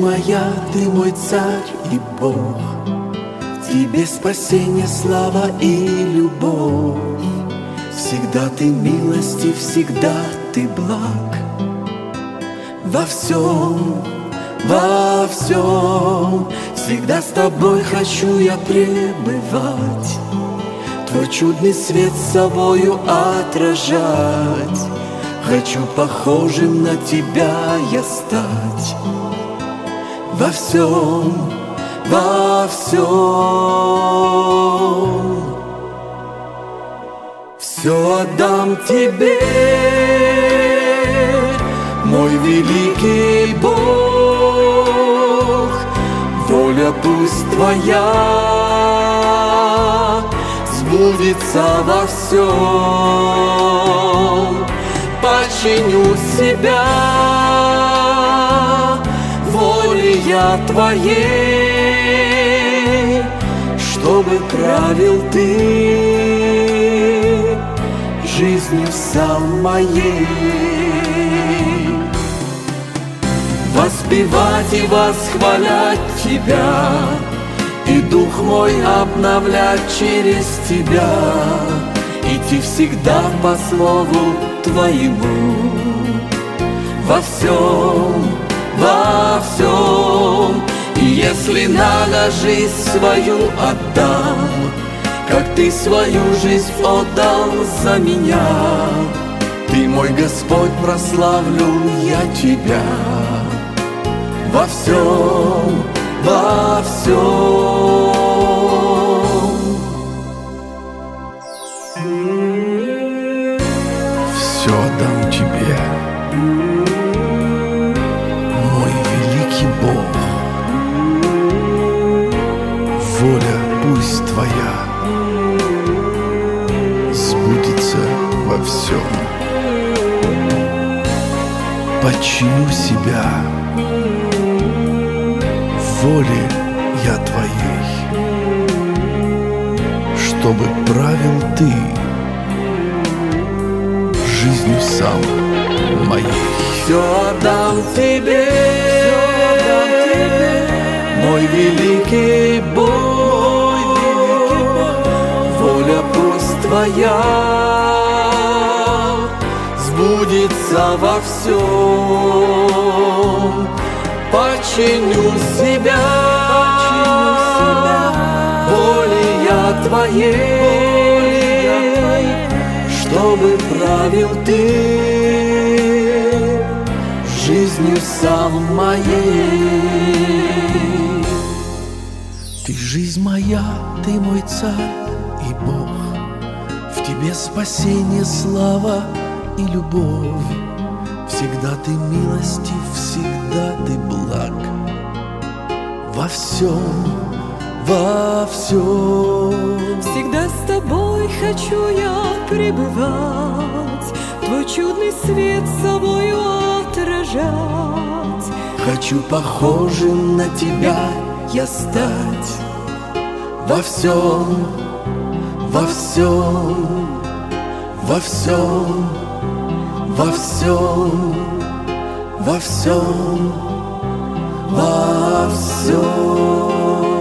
моя, ты мой царь и Бог. В тебе спасение, слава и любовь. Всегда ты милостив, всегда ты благ. Во всем, всегда с тобой хочу я пребывать, твой чудный свет собою отражать. Хочу похожим на тебя я стать. Во всем, все отдам тебе, мой великий Бог. Воля пусть твоя сбудется во всем. Подчиню себя воле я твоей, чтобы правил ты жизнью сам моей. Воспевать и восхвалять тебя, и дух мой обновлять через тебя, идти всегда по слову твоему. Во всем, и если надо жизнь свою отдам, как ты свою жизнь отдал за меня. Ты мой Господь, прославлю я тебя. Во всем, все дам тебе, мой великий Бог. Воля пусть твоя сбудется во всем. Подчиню себя воле я твоей, чтобы правил ты жизнью сам моей. Все отдам тебе, мой великий Бог. Воля пусть твоя сбудется во всем. Подчиню себя воле я твоей, чтобы правил ты жизнью сам моей. Ты жизнь моя, ты мой царь и Бог. В тебе спасение, слава и любовь. Всегда ты милостив, всегда ты благ. Во всем, всегда с тобой хочу я пребывать, твой чудный свет собою отражать. Хочу похожим на тебя я стать. Во всем, во всем, во всем, во всем, во всем, во всем.